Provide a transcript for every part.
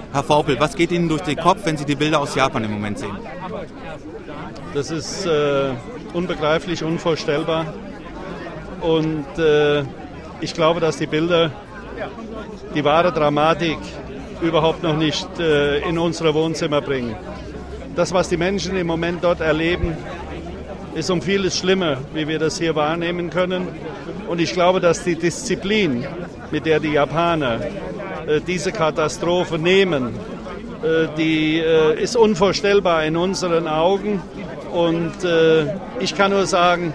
Herr Vaupel, was geht Ihnen durch den Kopf, wenn Sie die Bilder aus Japan im Moment sehen? Das ist unbegreiflich, unvorstellbar. Und ich glaube, dass die Bilder die wahre Dramatik überhaupt noch nicht in unsere Wohnzimmer bringen. Das, was die Menschen im Moment dort erleben, ist um vieles schlimmer, wie wir das hier wahrnehmen können. Und ich glaube, dass die Disziplin, mit der die Japaner diese Katastrophe nehmen, die ist unvorstellbar in unseren Augen. Und ich kann nur sagen,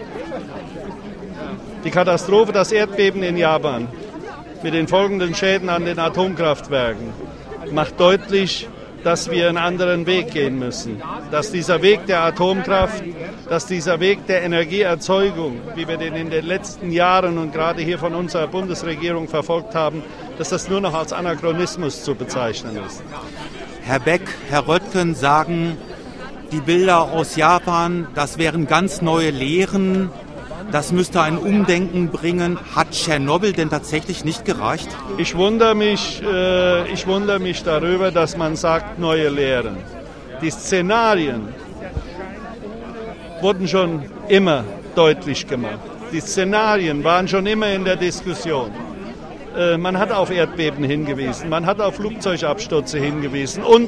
die Katastrophe, das Erdbeben in Japan mit den folgenden Schäden an den Atomkraftwerken macht deutlich, dass wir einen anderen Weg gehen müssen. Dass dieser Weg der Atomkraft, dass dieser Weg der Energieerzeugung, wie wir den in den letzten Jahren und gerade hier von unserer Bundesregierung verfolgt haben, dass das nur noch als Anachronismus zu bezeichnen ist. Herr Beck, Herr Röttgen sagen, die Bilder aus Japan, das wären ganz neue Lehren, das müsste ein Umdenken bringen. Hat Tschernobyl denn tatsächlich nicht gereicht? Ich wundere mich darüber, dass man sagt, neue Lehren. Die Szenarien wurden schon immer deutlich gemacht. Die Szenarien waren schon immer in der Diskussion. Man hat auf Erdbeben hingewiesen, man hat auf Flugzeugabstürze hingewiesen und.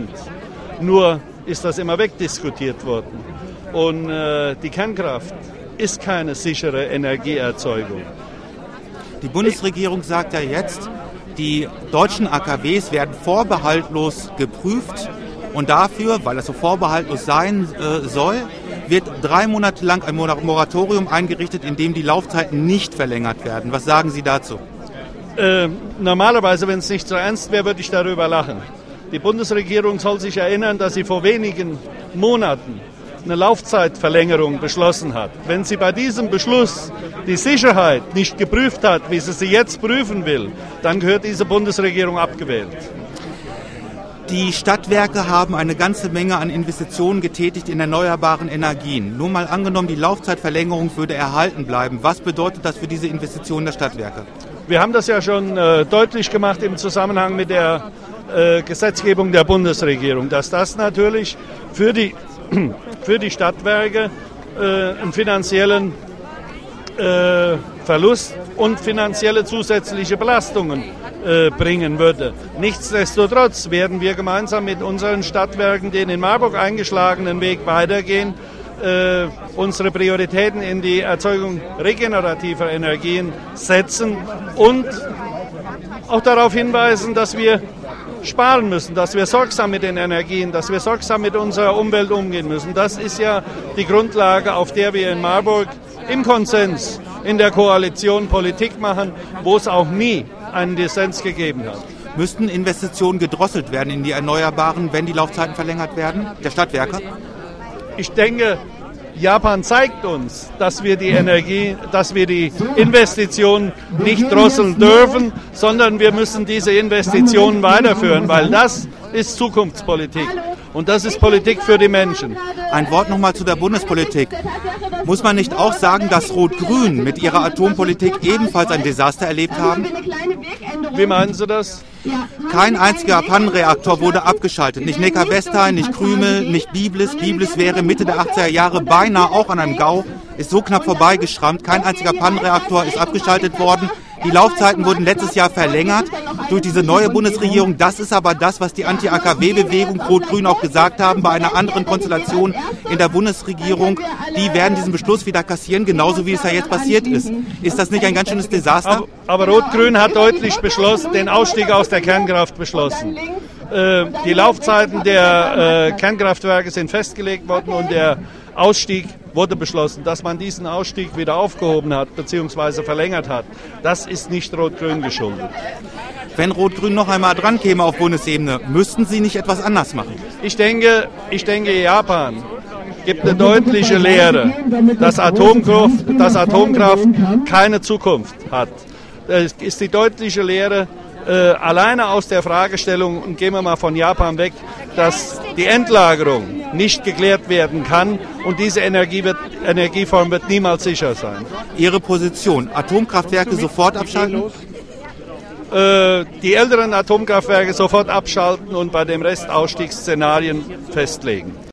Nur ist das immer wegdiskutiert worden. Und die Kernkraft ist keine sichere Energieerzeugung. Die Bundesregierung sagt ja jetzt, die deutschen AKWs werden vorbehaltlos geprüft und dafür, weil das so vorbehaltlos sein soll, wird 3 Monate lang ein Moratorium eingerichtet, in dem die Laufzeiten nicht verlängert werden. Was sagen Sie dazu? Normalerweise, wenn es nicht so ernst wäre, würde ich darüber lachen. Die Bundesregierung soll sich erinnern, dass sie vor wenigen Monaten eine Laufzeitverlängerung beschlossen hat. Wenn sie bei diesem Beschluss die Sicherheit nicht geprüft hat, wie sie jetzt prüfen will, dann gehört diese Bundesregierung abgewählt. Die Stadtwerke haben eine ganze Menge an Investitionen getätigt in erneuerbaren Energien. Nur mal angenommen, die Laufzeitverlängerung würde erhalten bleiben. Was bedeutet das für diese Investitionen der Stadtwerke? Wir haben das ja schon deutlich gemacht im Zusammenhang mit der Gesetzgebung der Bundesregierung, dass das natürlich für die Stadtwerke einen finanziellen Verlust und finanzielle zusätzliche Belastungen bringen würde. Nichtsdestotrotz werden wir gemeinsam mit unseren Stadtwerken den in Marburg eingeschlagenen Weg weitergehen, unsere Prioritäten in die Erzeugung regenerativer Energien setzen und auch darauf hinweisen, dass wir sparen müssen, dass wir sorgsam mit den Energien, dass wir sorgsam mit unserer Umwelt umgehen müssen. Das ist ja die Grundlage, auf der wir in Marburg im Konsens in der Koalition Politik machen, wo es auch nie einen Dissens gegeben hat. Müssten Investitionen gedrosselt werden in die Erneuerbaren, wenn die Laufzeiten verlängert werden, der Stadtwerke? Ich denke, Japan zeigt uns, dass wir die Investitionen nicht drosseln dürfen, sondern wir müssen diese Investitionen weiterführen, weil das ist Zukunftspolitik und das ist Politik für die Menschen. Ein Wort nochmal zu der Bundespolitik. Muss man nicht auch sagen, dass Rot-Grün mit ihrer Atompolitik ebenfalls ein Desaster erlebt haben? Wie meinen Sie das? Kein einziger Pannenreaktor wurde abgeschaltet. Nicht Neckar-Westheim, nicht Krümel, nicht Biblis. Biblis wäre Mitte der 80er Jahre beinahe auch an einem GAU, ist so knapp vorbeigeschrammt. Kein einziger Pannenreaktor ist abgeschaltet worden. Die Laufzeiten wurden letztes Jahr verlängert durch diese neue Bundesregierung. Das ist aber das, was die Anti-AKW-Bewegung Rot-Grün auch gesagt haben bei einer anderen Konstellation in der Bundesregierung. Die werden diesen Beschluss wieder kassieren, genauso wie es ja jetzt passiert ist. Ist das nicht ein ganz schönes Desaster? Aber Rot-Grün hat deutlich beschlossen, den Ausstieg aus der Kernkraft beschlossen. Die Laufzeiten der Kernkraftwerke sind festgelegt worden und der Ausstieg wurde beschlossen. Dass man diesen Ausstieg wieder aufgehoben hat bzw. verlängert hat, das ist nicht Rot-Grün geschuldet. Wenn Rot-Grün noch einmal dran käme auf Bundesebene, müssten Sie nicht etwas anders machen? Ich denke, Japan gibt eine deutliche Lehre, dass Atomkraft keine Zukunft hat. Das ist die deutliche Lehre, alleine aus der Fragestellung, und gehen wir mal von Japan weg, dass die Endlagerung nicht geklärt werden kann und diese Energieform wird niemals sicher sein. Ihre Position, Atomkraftwerke sofort abschalten? die älteren Atomkraftwerke sofort abschalten und bei dem Rest Ausstiegsszenarien festlegen.